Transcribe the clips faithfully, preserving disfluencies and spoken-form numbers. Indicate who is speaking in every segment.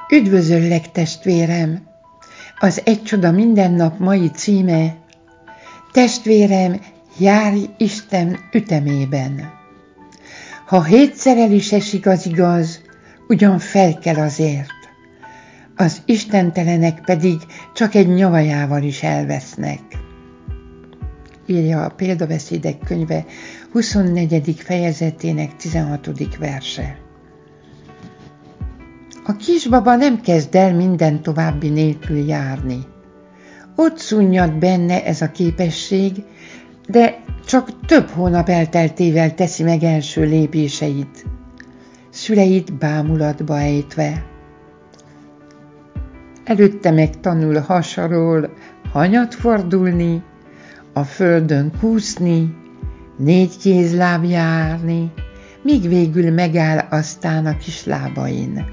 Speaker 1: Üdvözöllek, testvérem! Az Egy csoda minden nap mai címe: Testvérem, járj Isten ütemében. Ha hétszer el is esik az igaz, ugyan fel kell azért. Az istentelenek pedig csak egy nyavajával is elvesznek. Írja a Példabeszédek könyve huszonnegyedik fejezetének tizenhatodik verse. A kisbaba nem kezd el minden további nélkül járni. Ott szunnyad benne ez a képesség, de csak több hónap elteltével teszi meg első lépéseit, szüleit bámulatba ejtve. Előtte megtanul hasarról hanyat fordulni, a földön kúszni, négy kézláb járni, míg végül megáll aztán a kis lábain.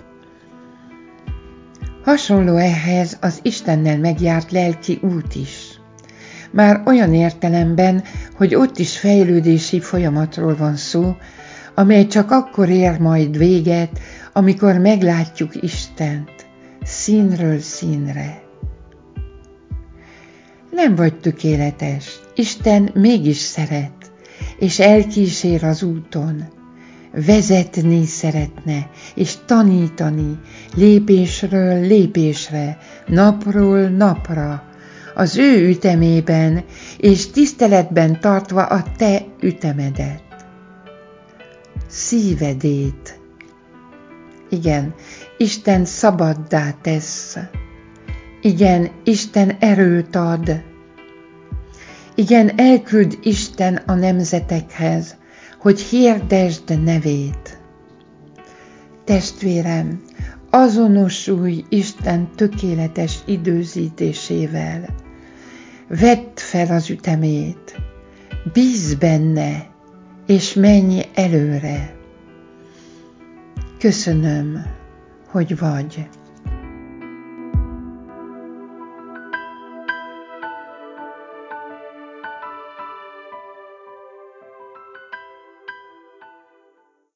Speaker 1: Hasonló ehhez az Istennel megjárt lelki út is. Már olyan értelemben, hogy ott is fejlődési folyamatról van szó, amely csak akkor ér majd véget, amikor meglátjuk Istent színről színre. Nem vagy tökéletes, Isten mégis szeret, és elkísér az úton. Vezetni szeretne, és tanítani lépésről lépésre, napról napra, az ő ütemében, és tiszteletben tartva a te ütemedet. Szívedét. Igen, Isten szabaddá tesz. Igen, Isten erőt ad. Igen, elküld Isten a nemzetekhez, hogy hirdesd nevét. Testvérem, azonosulj Isten tökéletes időzítésével. Vedd fel az ütemét, bízz benne, és menj előre. Köszönöm, hogy vagy.